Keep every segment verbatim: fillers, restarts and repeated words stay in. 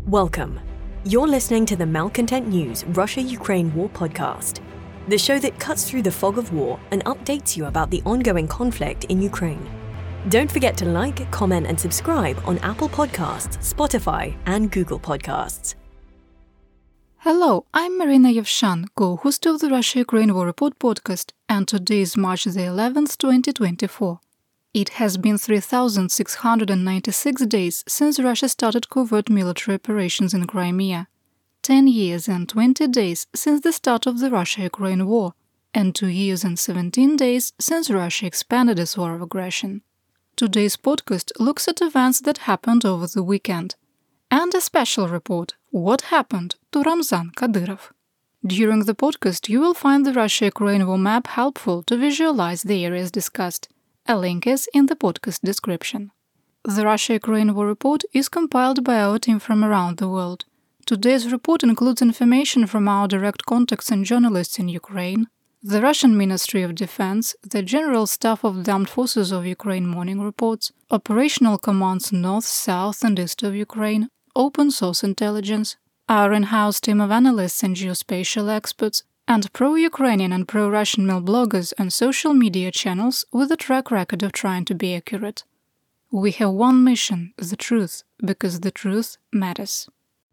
Welcome. You're listening to the Malcontent News Russia-Ukraine War podcast, the show that cuts through the fog of war and updates you about the ongoing conflict in Ukraine. Don't forget to like, comment, and subscribe on Apple Podcasts, Spotify, and Google Podcasts. Hello, I'm Marina Yevshan, co-host of the Russia-Ukraine War Report podcast, and today is March the eleventh, twenty twenty-four. It has been three thousand six hundred ninety-six days since Russia started covert military operations in Crimea, ten years and twenty days since the start of the Russia-Ukraine war, and two years and seventeen days since Russia expanded its war of aggression. Today's podcast looks at events that happened over the weekend, and a special report, What Happened to Ramzan Kadyrov. During the podcast, you will find the Russia-Ukraine war map helpful to visualize the areas discussed. A link is in the podcast description. The Russia-Ukraine War Report is compiled by our team from around the world. Today's report includes information from our direct contacts and journalists in Ukraine, the Russian Ministry of Defense, the General Staff of the Armed Forces of Ukraine morning reports, operational commands north, south and east of Ukraine, open source intelligence, our in-house team of analysts and geospatial experts, and pro-Ukrainian and pro-Russian male bloggers and social media channels with a track record of trying to be accurate. We have one mission, the truth, because the truth matters.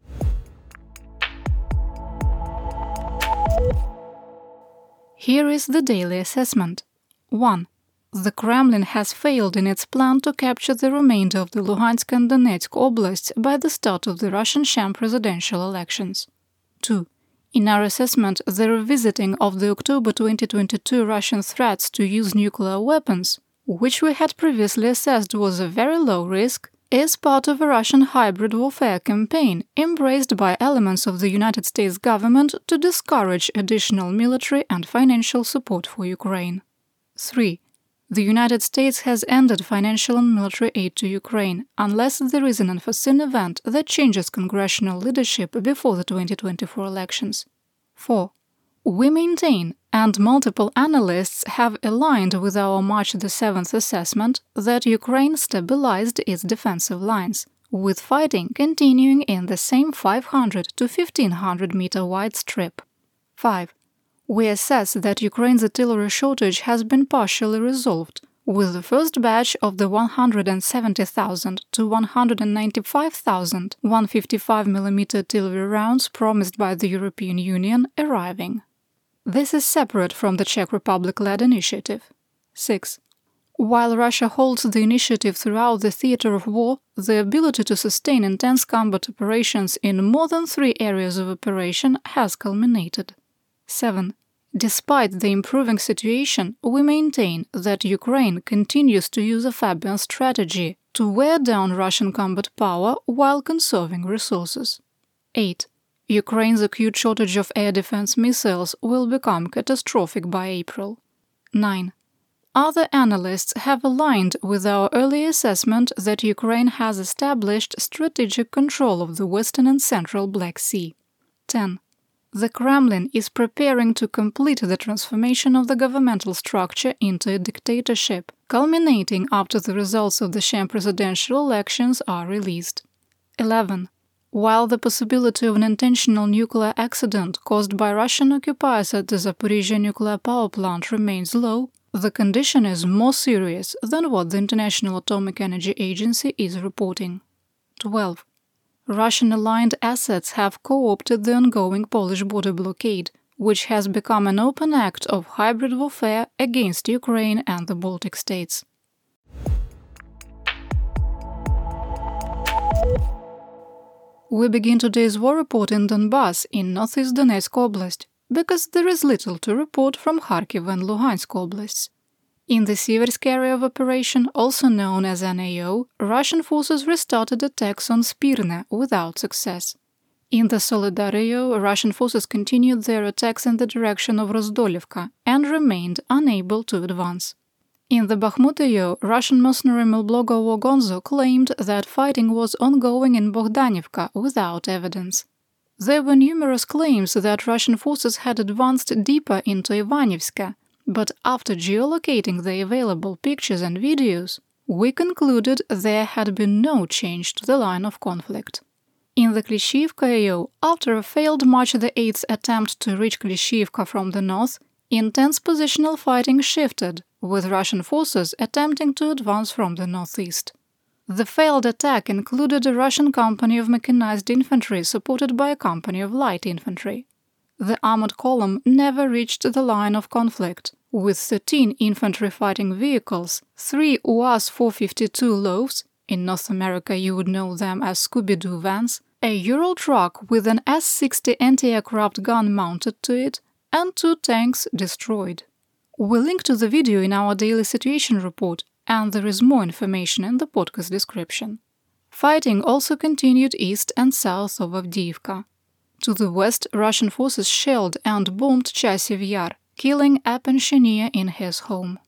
Here is the daily assessment. one. The Kremlin has failed in its plan to capture the remainder of the Luhansk and Donetsk oblasts by the start of the Russian sham presidential elections. two. In our assessment, the revisiting of the October twenty twenty-two Russian threats to use nuclear weapons, which we had previously assessed was a very low risk, is part of a Russian hybrid warfare campaign embraced by elements of the United States government to discourage additional military and financial support for Ukraine. three. The United States has ended financial and military aid to Ukraine unless there is an unforeseen event that changes congressional leadership before the twenty twenty-four elections. four. We maintain, and multiple analysts have aligned with our March the seventh assessment, that Ukraine stabilized its defensive lines, with fighting continuing in the same five hundred to fifteen hundred meter wide strip. five. We assess that Ukraine's artillery shortage has been partially resolved, with the first batch of the one hundred seventy thousand to one hundred ninety-five thousand one hundred fifty-five millimeter artillery rounds promised by the European Union arriving. This is separate from the Czech Republic-led initiative. six. While Russia holds the initiative throughout the theater of war, the ability to sustain intense combat operations in more than three areas of operation has culminated. seven. Despite the improving situation, we maintain that Ukraine continues to use a Fabian strategy to wear down Russian combat power while conserving resources. eight. Ukraine's acute shortage of air defense missiles will become catastrophic by April. nine. Other analysts have aligned with our early assessment that Ukraine has established strategic control of the Western and Central Black Sea. ten. The Kremlin is preparing to complete the transformation of the governmental structure into a dictatorship, culminating after the results of the sham presidential elections are released. eleven. While the possibility of an intentional nuclear accident caused by Russian occupiers at the Zaporizhzhia nuclear power plant remains low, the condition is more serious than what the International Atomic Energy Agency is reporting. twelve. Russian aligned assets have co-opted the ongoing Polish border blockade, which has become an open act of hybrid warfare against Ukraine and the Baltic states. We begin today's war report in Donbas, in northeast Donetsk Oblast, because there is little to report from Kharkiv and Luhansk Oblasts. In the Siversk area of operation, also known as N A O, Russian forces restarted attacks on Spirne without success. In the Soledar A O, Russian forces continued their attacks in the direction of Rozdolivka and remained unable to advance. In the Bakhmut A O, Russian mercenary blogger Wogonzo claimed that fighting was ongoing in Bogdanivka without evidence. There were numerous claims that Russian forces had advanced deeper into Ivanivska, but after geolocating the available pictures and videos, we concluded there had been no change to the line of conflict. In the Klishchiivka A O, after a failed March the eighth attempt to reach Klishchiivka from the north, intense positional fighting shifted, with Russian forces attempting to advance from the northeast. The failed attack included a Russian company of mechanized infantry supported by a company of light infantry. The armored column never reached the line of conflict, with thirteen infantry fighting vehicles, three U A Z four fifty-two Lows, in North America you would know them as Scooby-Doo vans, a Ural truck with an S sixty anti-aircraft gun mounted to it, and two tanks destroyed. We link to the video in our daily situation report, and there is more information in the podcast description. Fighting also continued east and south of Avdiivka. To the west, Russian forces shelled and bombed Chasiv Yar, killing a pensioner in his home.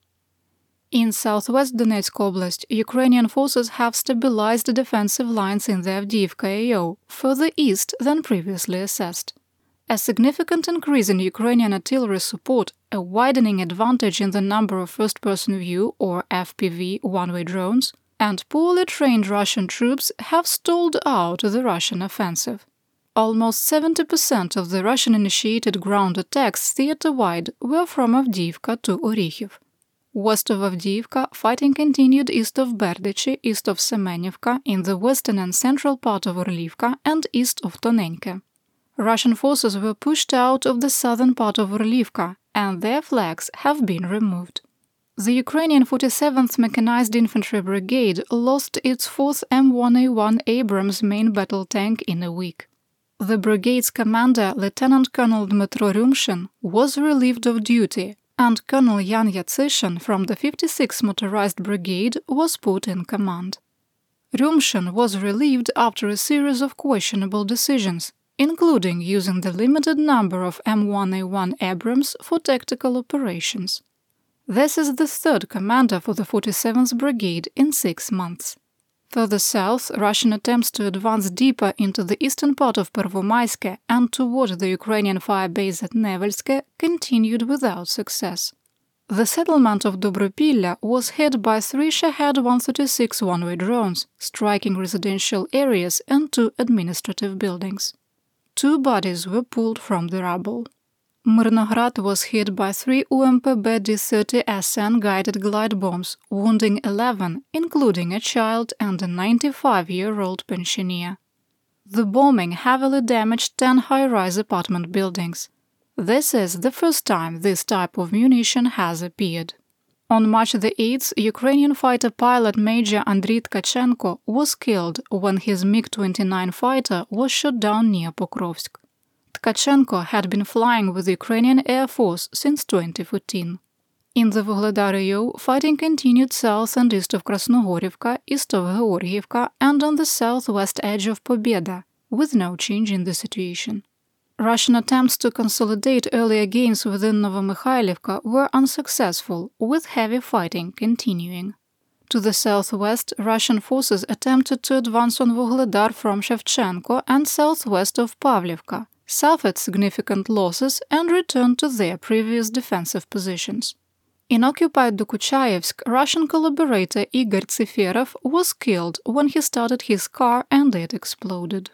In southwest Donetsk Oblast, Ukrainian forces have stabilized defensive lines in the Avdiivka A O further east than previously assessed. A significant increase in Ukrainian artillery support, a widening advantage in the number of first-person view or F P V one-way drones, and poorly trained Russian troops have stalled out the Russian offensive. Almost seventy percent of the Russian-initiated ground attacks theater-wide were from Avdiivka to Orikhiv. West of Avdiivka, fighting continued east of Berdichi, east of Semenivka, in the western and central part of Orlivka, and east of Tonenke. Russian forces were pushed out of the southern part of Orlivka, and their flags have been removed. The Ukrainian forty-seventh Mechanized Infantry Brigade lost its fourth M one A one Abrams main battle tank in a week. The brigade's commander, Lieutenant Colonel Dmytro Ryumshin, was relieved of duty, and Colonel Yan Yatsishin from the fifty-sixth Motorized Brigade was put in command. Ryumshin was relieved after a series of questionable decisions, including using the limited number of M one A one Abrams for tactical operations. This is the third commander for the forty-seventh Brigade in six months. Further south, Russian attempts to advance deeper into the eastern part of Pervomaiske and toward the Ukrainian fire base at Nevelske continued without success. The settlement of Dobropilla was hit by three Shahed one thirty-six one-way drones, striking residential areas and two administrative buildings. Two bodies were pulled from the rubble. Mirnograd was hit by three U M P B D thirty S N guided glide bombs, wounding eleven, including a child and a ninety-five-year-old pensioner. The bombing heavily damaged ten high-rise apartment buildings. This is the first time this type of munition has appeared. On March the eighth, Ukrainian fighter pilot Major Andriy Tkachenko was killed when his MiG twenty-nine fighter was shot down near Pokrovsk. Tkachenko had been flying with the Ukrainian Air Force since twenty fourteen. In the Vuhledar A O, fighting continued south and east of Krasnogorivka, east of Georgievka, and on the southwest edge of Pobeda, with no change in the situation. Russian attempts to consolidate earlier gains within Novomykhailivka were unsuccessful, with heavy fighting continuing. To the southwest, Russian forces attempted to advance on Vuhledar from Shevchenko and southwest of Pavlivka, suffered significant losses, and returned to their previous defensive positions. In occupied Dokuchaevsk, Russian collaborator Igor Tsiferov was killed when he started his car and it exploded.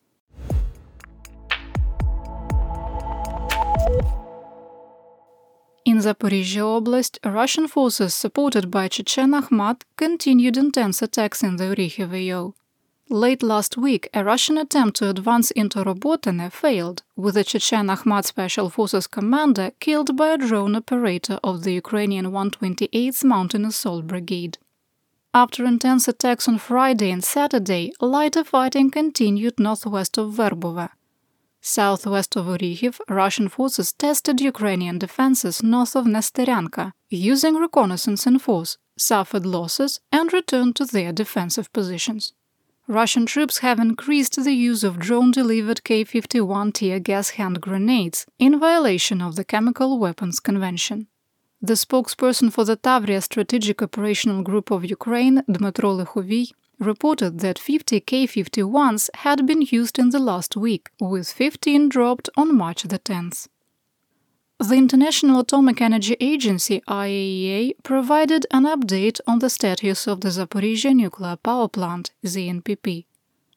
In Zaporizhzhia Oblast, Russian forces supported by Chechen Akhmat continued intense attacks in the Orikhiv A O. Late last week, a Russian attempt to advance into Robotine failed, with the Chechen Akhmat Special Forces commander killed by a drone operator of the Ukrainian one twenty-eighth Mountain Assault Brigade. After intense attacks on Friday and Saturday, lighter fighting continued northwest of Verbove. Southwest of Orikhiv, Russian forces tested Ukrainian defenses north of Nesteryanka, using reconnaissance in force, suffered losses, and returned to their defensive positions. Russian troops have increased the use of drone-delivered K fifty-one tear gas hand grenades in violation of the Chemical Weapons Convention. The spokesperson for the Tavria Strategic Operational Group of Ukraine, Dmytro Lekhovy, reported that fifty K fifty-ones had been used in the last week, with fifteen dropped on March the tenth. The International Atomic Energy Agency, I A E A, provided an update on the status of the Zaporizhzhia nuclear power plant, Z N P P.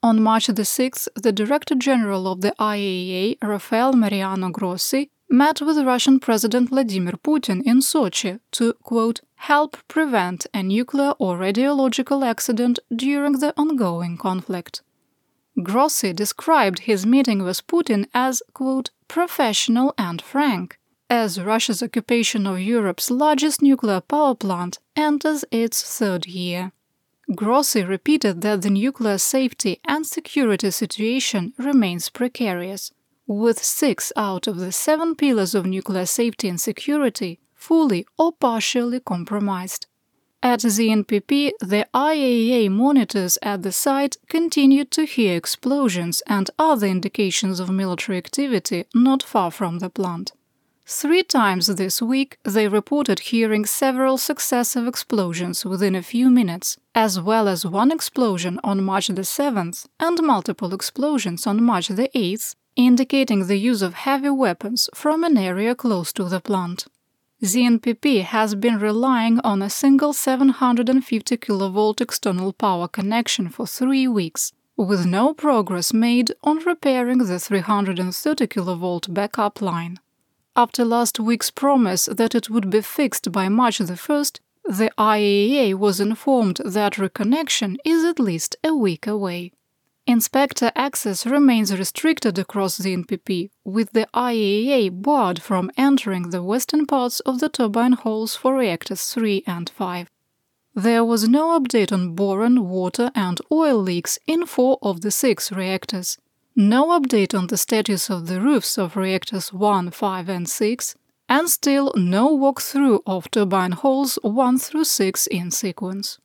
On March the sixth, the Director General of the I A E A, Rafael Mariano Grossi, met with Russian President Vladimir Putin in Sochi to, quote, help prevent a nuclear or radiological accident during the ongoing conflict. Grossi described his meeting with Putin as, quote, professional and frank, as Russia's occupation of Europe's largest nuclear power plant enters its third year. Grossi repeated that the nuclear safety and security situation remains precarious, with six out of the seven pillars of nuclear safety and security fully or partially compromised. At the N P P, the I A E A monitors at the site continued to hear explosions and other indications of military activity not far from the plant. Three times this week, they reported hearing several successive explosions within a few minutes, as well as one explosion on March the seventh and multiple explosions on March the eighth, indicating the use of heavy weapons from an area close to the plant. The N P P has been relying on a single seven hundred fifty kilovolt external power connection for three weeks, with no progress made on repairing the three hundred thirty kilovolt backup line. After last week's promise that it would be fixed by March the first, the I A E A was informed that reconnection is at least a week away. Inspector access remains restricted across the N P P, with the I A E A barred from entering the western parts of the turbine halls for reactors three and five. There was no update on boron, water and oil leaks in four of the six reactors. No update on the status of the roofs of reactors one, five and six, and still no walkthrough of turbine halls one through six in sequence.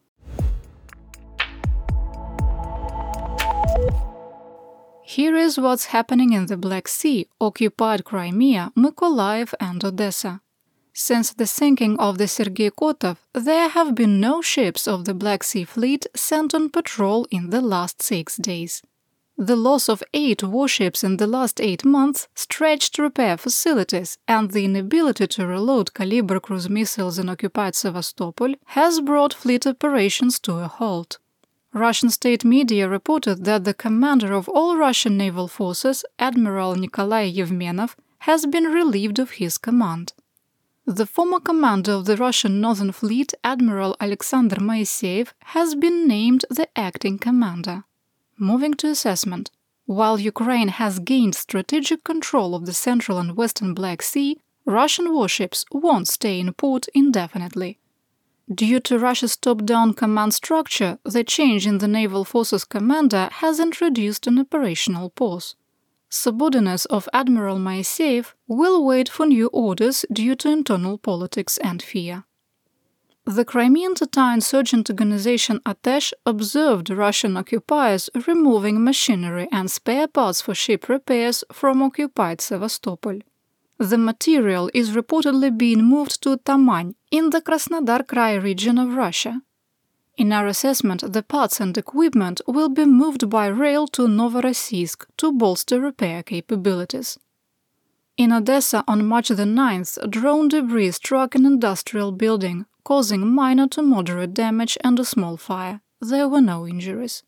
Here is what's happening in the Black Sea, occupied Crimea, Mykolaiv and Odessa. Since the sinking of the Sergei Kotov, there have been no ships of the Black Sea Fleet sent on patrol in the last six days. The loss of eight warships in the last eight months, stretched repair facilities, and the inability to reload Kalibr cruise missiles in occupied Sevastopol has brought fleet operations to a halt. Russian state media reported that the commander of all Russian naval forces, Admiral Nikolai Yevmenov, has been relieved of his command. The former commander of the Russian Northern Fleet, Admiral Alexander Moiseev, has been named the acting commander. Moving to assessment. While Ukraine has gained strategic control of the central and western Black Sea, Russian warships won't stay in port indefinitely. Due to Russia's top-down command structure, the change in the naval forces commander has introduced an operational pause. Subordinates of Admiral Moiseev will wait for new orders due to internal politics and fear. The Crimean Tatar insurgent organization Atesh observed Russian occupiers removing machinery and spare parts for ship repairs from occupied Sevastopol. The material is reportedly being moved to Tamань in the Krasnodar Krai region of Russia. In our assessment, the parts and equipment will be moved by rail to Novorossiysk to bolster repair capabilities. In Odessa on March the ninth, drone debris struck an industrial building, causing minor to moderate damage and a small fire. There were no injuries.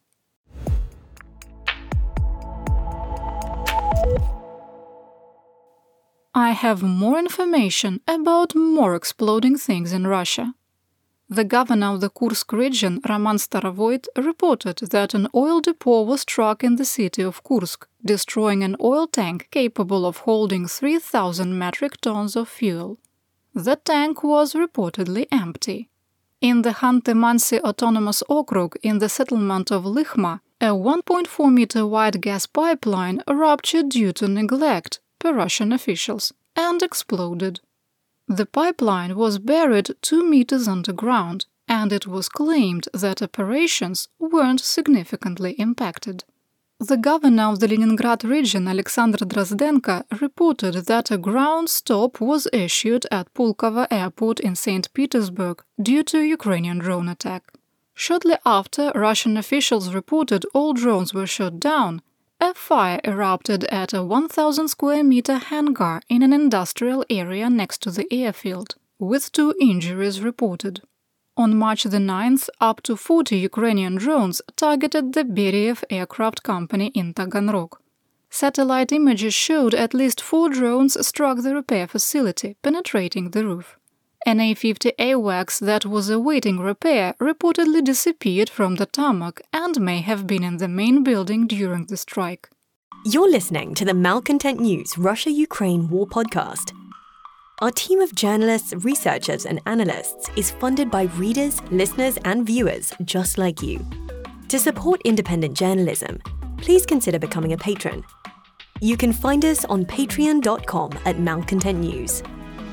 I have more information about more exploding things in Russia. The governor of the Kursk region, Roman Starovoyt, reported that an oil depot was struck in the city of Kursk, destroying an oil tank capable of holding three thousand metric tons of fuel. The tank was reportedly empty. In the Khanty-Mansi Autonomous Okrug in the settlement of Lykhma, a one point four meter wide gas pipeline ruptured due to neglect, per Russian officials, and exploded. The pipeline was buried two meters underground, and it was claimed that operations weren't significantly impacted. The governor of the Leningrad region, Alexander Drozdenko, reported that a ground stop was issued at Pulkovo airport in Saint Petersburg due to a Ukrainian drone attack. Shortly after, Russian officials reported all drones were shot down. A fire erupted at a one thousand square meter hangar in an industrial area next to the airfield, with two injuries reported. On March the ninth, up to forty Ukrainian drones targeted the Beriev aircraft company in Taganrog. Satellite images showed at least four drones struck the repair facility, penetrating the roof. An A fifty AWACS that was awaiting repair reportedly disappeared from the tarmac and may have been in the main building during the strike. You're listening to the Malcontent News Russia-Ukraine War Podcast. Our team of journalists, researchers, and analysts is funded by readers, listeners, and viewers just like you. To support independent journalism, please consider becoming a patron. You can find us on patreon dot com at Malcontent News.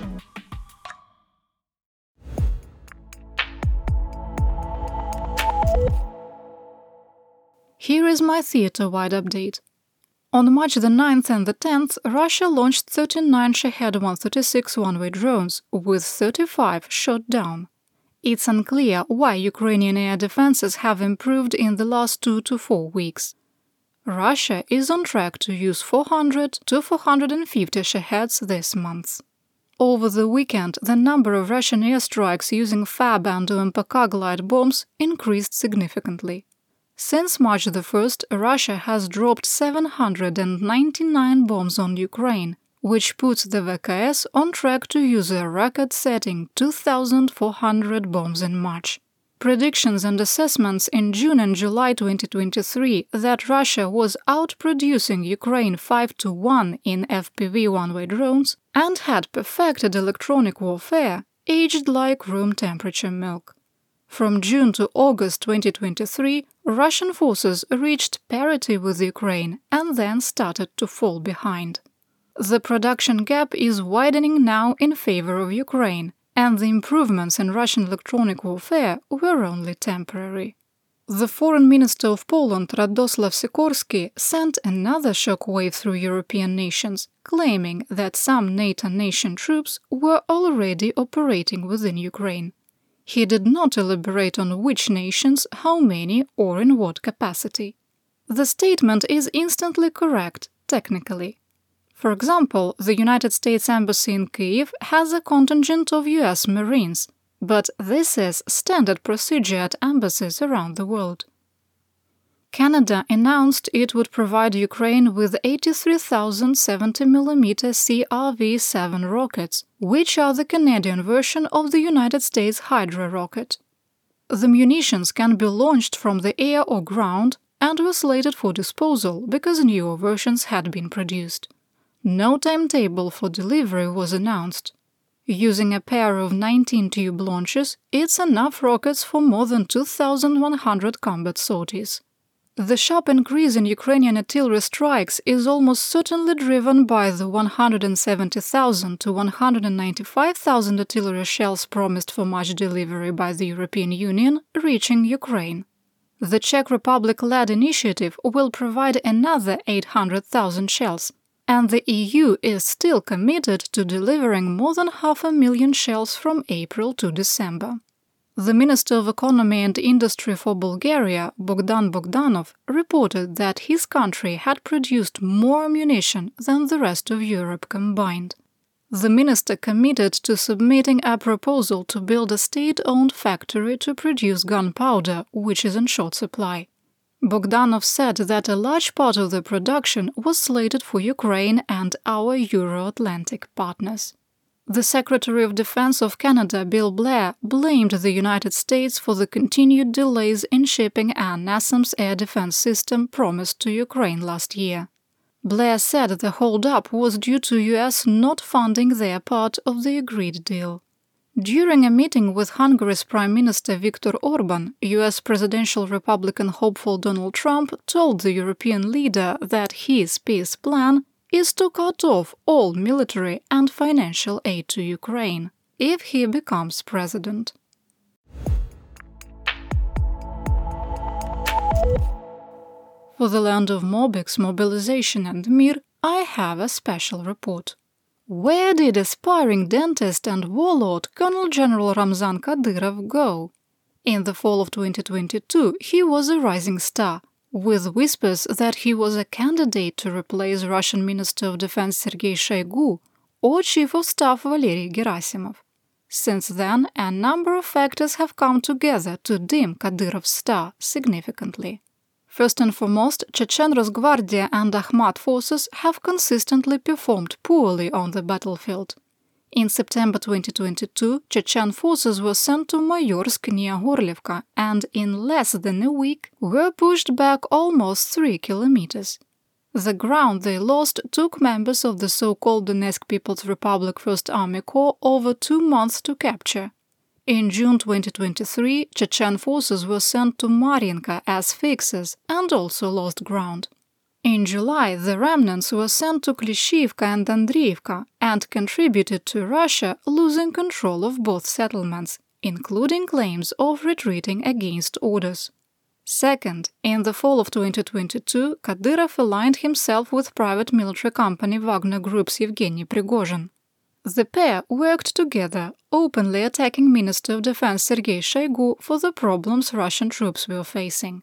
Here is my theater-wide update. On March the ninth and the tenth, Russia launched thirty-nine Shahed one thirty-six one-way drones, with thirty-five shot down. It's unclear why Ukrainian air defenses have improved in the last two to four weeks. Russia is on track to use four hundred to four hundred fifty Shaheds this month. Over the weekend, the number of Russian airstrikes using FAB and U M P K glide bombs increased significantly. Since March the first, Russia has dropped seven hundred ninety-nine bombs on Ukraine, which puts the V K S on track to use a record-setting two thousand four hundred bombs in March. Predictions and assessments in June and July twenty twenty-three that Russia was outproducing Ukraine five to one in F P V one-way drones and had perfected electronic warfare aged like room temperature milk. From June to August twenty twenty-three, Russian forces reached parity with Ukraine and then started to fall behind. The production gap is widening now in favor of Ukraine, and the improvements in Russian electronic warfare were only temporary. The Foreign Minister of Poland, Radoslaw Sikorski, sent another shockwave through European nations, claiming that some NATO nation troops were already operating within Ukraine. He did not elaborate on which nations, how many, or in what capacity. The statement is instantly correct, technically. For example, the United States Embassy in Kyiv has a contingent of U S Marines, but this is standard procedure at embassies around the world. Canada announced it would provide Ukraine with eighty-three thousand seventy millimeter C R V seven rockets, which are the Canadian version of the United States Hydra rocket. The munitions can be launched from the air or ground and were slated for disposal because newer versions had been produced. No timetable for delivery was announced. Using a pair of nineteen tube launches, it's enough rockets for more than two thousand one hundred combat sorties. The sharp increase in Ukrainian artillery strikes is almost certainly driven by the one hundred seventy thousand to one hundred ninety-five thousand artillery shells promised for March delivery by the European Union reaching Ukraine. The Czech Republic-led initiative will provide another eight hundred thousand shells, and the E U is still committed to delivering more than half a million shells from April to December. The Minister of Economy and Industry for Bulgaria, Bogdan Bogdanov, reported that his country had produced more ammunition than the rest of Europe combined. The minister committed to submitting a proposal to build a state-owned factory to produce gunpowder, which is in short supply. Bogdanov said that a large part of the production was slated for Ukraine and our Euro-Atlantic partners. The Secretary of Defense of Canada, Bill Blair, blamed the United States for the continued delays in shipping a NASAMS air defense system promised to Ukraine last year. Blair said the hold-up was due to U S not funding their part of the agreed deal. During a meeting with Hungary's Prime Minister Viktor Orban, U S presidential Republican hopeful Donald Trump told the European leader that his peace plan is to cut off all military and financial aid to Ukraine if he becomes president. For the land of Mobix, mobilization and Mir, I have a special report. Where did aspiring dentist and warlord Colonel General Ramzan Kadyrov go? In the fall of twenty twenty-two, he was a rising star, with whispers that he was a candidate to replace Russian Minister of Defense Sergei Shoigu or Chief of Staff Valery Gerasimov. Since then, a number of factors have come together to dim Kadyrov's star significantly. First and foremost, Chechen Rosgvardia and Akhmat forces have consistently performed poorly on the battlefield. In September twenty twenty-two, Chechen forces were sent to Mayorsk near Gorlivka and in less than a week were pushed back almost three kilometers. The ground they lost took members of the so-called Donetsk People's Republic First Army Corps over two months to capture. In June twenty twenty-three, Chechen forces were sent to Mariinka as fixers and also lost ground. In July, the remnants were sent to Klishivka and Andriivka and contributed to Russia losing control of both settlements, including claims of retreating against orders. Second, in the fall of twenty twenty-two, Kadyrov aligned himself with private military company Wagner Group's Yevgeny Prigozhin. The pair worked together, openly attacking Minister of Defense Sergei Shoigu for the problems Russian troops were facing.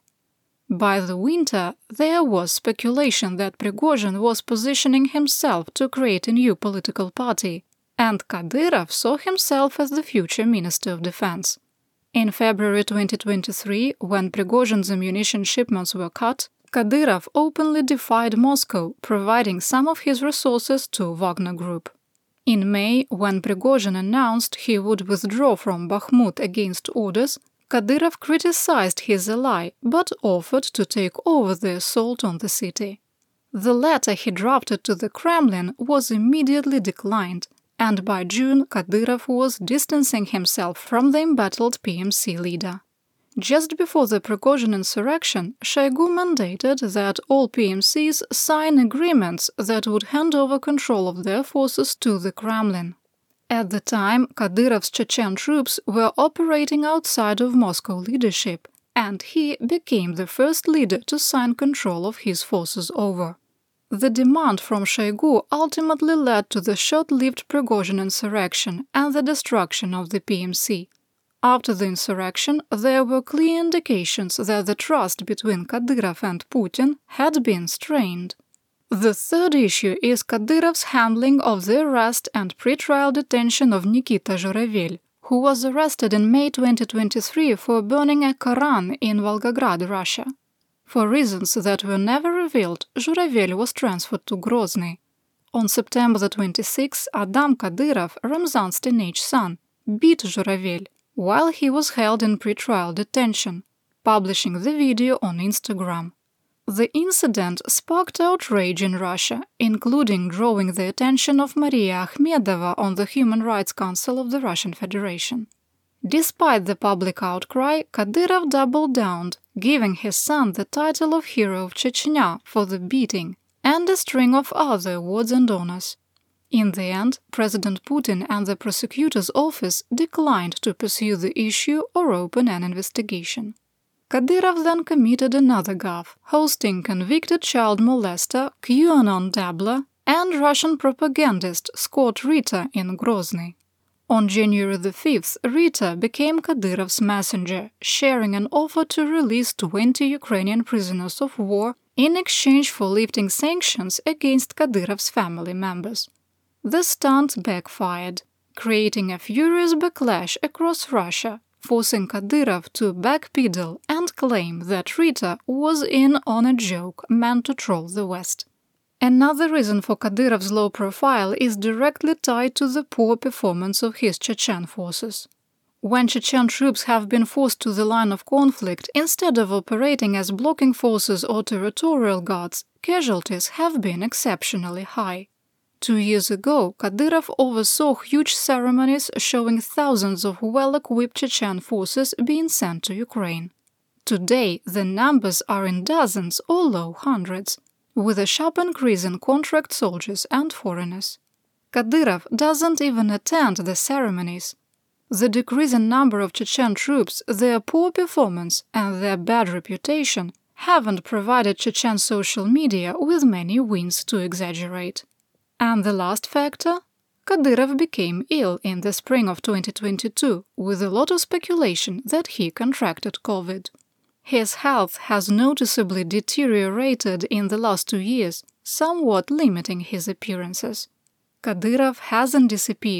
By the winter, there was speculation that Prigozhin was positioning himself to create a new political party, and Kadyrov saw himself as the future Minister of Defense. In February twenty twenty-three, when Prigozhin's ammunition shipments were cut, Kadyrov openly defied Moscow, providing some of his resources to Wagner Group. In May, when Prigozhin announced he would withdraw from Bakhmut against orders, Kadyrov criticized his ally but offered to take over the assault on the city. The letter he drafted to the Kremlin was immediately declined, and by June Kadyrov was distancing himself from the embattled P M C leader. Just before the Prigozhin insurrection, Shoigu mandated that all P M Cs sign agreements that would hand over control of their forces to the Kremlin. At the time, Kadyrov's Chechen troops were operating outside of Moscow leadership, and he became the first leader to sign control of his forces over. The demand from Shoigu ultimately led to the short-lived Prigozhin insurrection and the destruction of the P M C. After the insurrection, there were clear indications that the trust between Kadyrov and Putin had been strained. The third issue is Kadyrov's handling of the arrest and pre-trial detention of Nikita Zhuravely, who was arrested in May twenty twenty-three for burning a Koran in Volgograd, Russia. For reasons that were never revealed, Zhuravely was transferred to Grozny. On September twenty-sixth, Adam Kadyrov, Ramzan's teenage son, beat Zhuravely while he was held in pre-trial detention, publishing the video on Instagram. The incident sparked outrage in Russia, including drawing the attention of Maria Akhmedova on the Human Rights Council of the Russian Federation. Despite the public outcry, Kadyrov doubled down, giving his son the title of Hero of Chechnya for the beating, and a string of other awards and honors. In the end, President Putin and the prosecutor's office declined to pursue the issue or open an investigation. Kadyrov then committed another gaffe, hosting convicted child molester, QAnon dabbler, and Russian propagandist Scott Ritter in Grozny. On January the fifth, Ritter became Kadyrov's messenger, sharing an offer to release twenty Ukrainian prisoners of war in exchange for lifting sanctions against Kadyrov's family members. The stunt backfired, creating a furious backlash across Russia, forcing Kadyrov to backpedal and claim that Ritter was in on a joke meant to troll the West. Another reason for Kadyrov's low profile is directly tied to the poor performance of his Chechen forces. When Chechen troops have been forced to the line of conflict instead of operating as blocking forces or territorial guards, casualties have been exceptionally high. Two years ago, Kadyrov oversaw huge ceremonies showing thousands of well-equipped Chechen forces being sent to Ukraine. Today, the numbers are in dozens or low hundreds, with a sharp increase in contract soldiers and foreigners. Kadyrov doesn't even attend the ceremonies. The decrease in number of Chechen troops, their poor performance, and their bad reputation haven't provided Chechen social media with many wins to exaggerate. And the last factor? Kadyrov became ill in the spring of twenty twenty-two, with a lot of speculation that he contracted COVID. His health has noticeably deteriorated in the last two years, somewhat limiting his appearances. Kadyrov hasn't disappeared.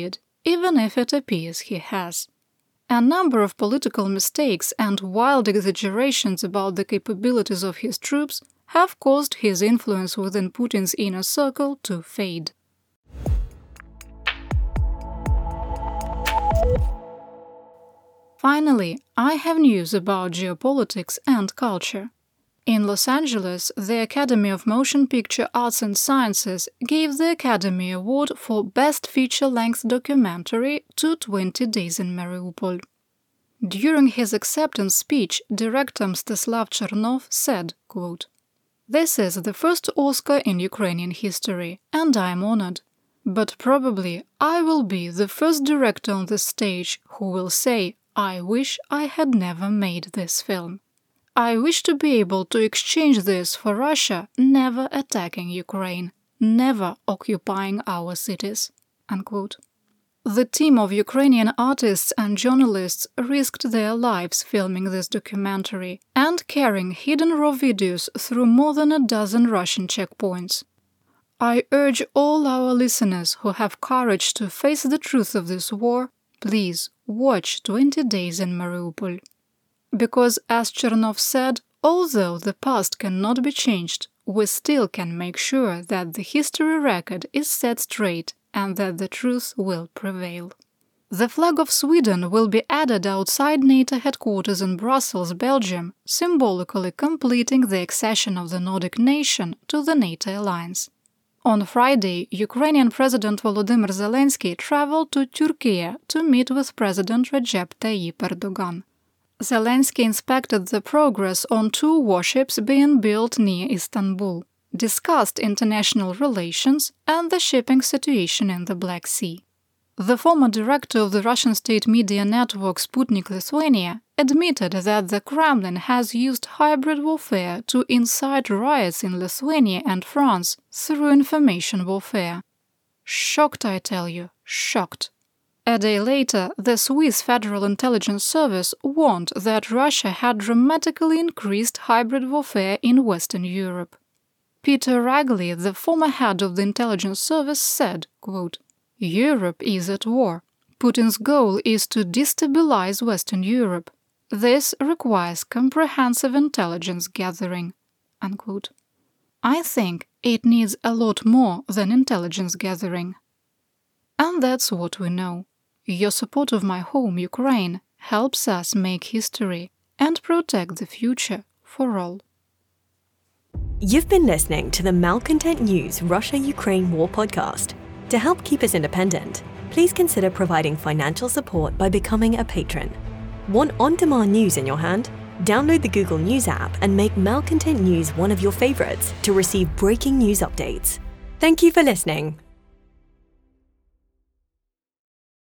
even if it appears he has. A number of political mistakes and wild exaggerations about the capabilities of his troops have caused his influence within Putin's inner circle to fade. Finally, I have news about geopolitics and culture. In Los Angeles, the Academy of Motion Picture Arts and Sciences gave the Academy Award for Best Feature-Length Documentary to twenty days in Mariupol. During his acceptance speech, director Mstislav Chernov said, quote, "This is the first Oscar in Ukrainian history, and I am honored. But probably I will be the first director on the stage who will say, I wish I had never made this film. I wish to be able to exchange this for Russia never attacking Ukraine, never occupying our cities." Unquote. The team of Ukrainian artists and journalists risked their lives filming this documentary and carrying hidden raw videos through more than a dozen Russian checkpoints. I urge all our listeners who have courage to face the truth of this war, please watch twenty days in Mariupol. Because, as Chernov said, although the past cannot be changed, we still can make sure that the history record is set straight and that the truth will prevail. The flag of Sweden will be added outside NATO headquarters in Brussels, Belgium, symbolically completing the accession of the Nordic nation to the NATO alliance. On Friday, Ukrainian President Volodymyr Zelensky traveled to Turkey to meet with President Recep Tayyip Erdogan. Zelensky inspected the progress on two warships being built near Istanbul, discussed international relations and the shipping situation in the Black Sea. The former director of the Russian state media network Sputnik Lithuania admitted that the Kremlin has used hybrid warfare to incite riots in Lithuania and France through information warfare. Shocked, I tell you, shocked. A day later, the Swiss Federal Intelligence Service warned that Russia had dramatically increased hybrid warfare in Western Europe. Peter Ragley, the former head of the intelligence service, said, quote, "Europe is at war. Putin's goal is to destabilize Western Europe. This requires comprehensive intelligence gathering." Unquote. I think it needs a lot more than intelligence gathering. And that's what we know. Your support of my home, Ukraine, helps us make history and protect the future for all. You've been listening to the Malcontent News Russia-Ukraine War podcast. To help keep us independent, please consider providing financial support by becoming a patron. Want on-demand news in your hand? Download the Google News app and make Malcontent News one of your favorites to receive breaking news updates. Thank you for listening.